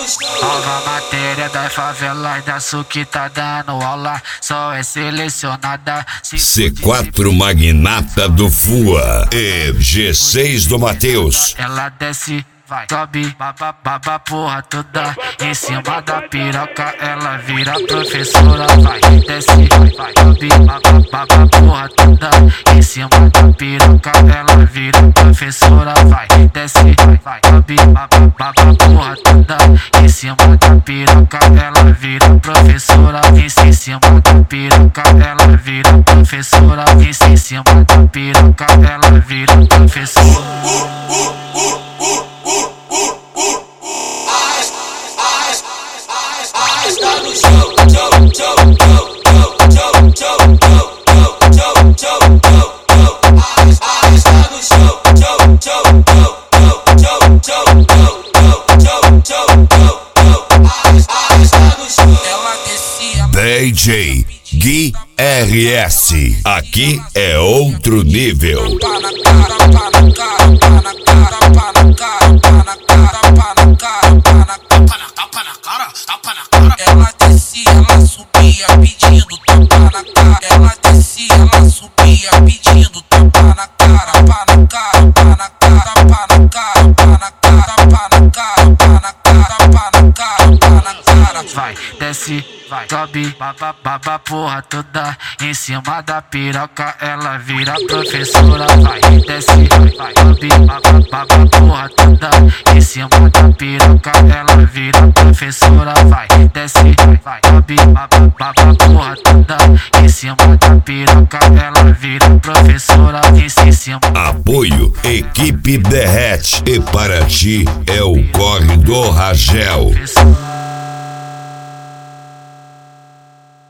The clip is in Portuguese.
Nova matéria das favelas da Sul que tá dando aula, só é selecionada. C4 Magnata do Fua e G6 do Matheus. Ela desce, vai, sobe, baba porra toda. Em cima da piroca ela vira professora. Vai, desce, vai, sobe, baba porra toda. Em cima da piroca ela vira professora. Vai, desce, vai, sobe, baba porra toda. Em cima da piroca ela vira professora. Em cima da piroca ela vira professora. Em cima da piroca ela vira professora. Está no show, DJ Gui RS, aqui é outro nível. Ela descia, ela subia pedindo tapa na cara. Ela descia, ela subia pedindo tapa na cara, tapa na cara, tapa na cara, tapa na cara, tapa na cara, tapa na cara, tapa na cara, tapa na cara. Vai, desce, vai, sobe, baba porra toda. Em cima da piroca ela vira professora. Vai, desce, vai, sobe, baba porra toda. Em cima da piroca ela vira professora. Vai, desce, vai, sobe, baba porra toda. Em cima da piroca ela vira professora. Em cima. Apoio Equipe Derrete, e para ti é o Corre do Ragel.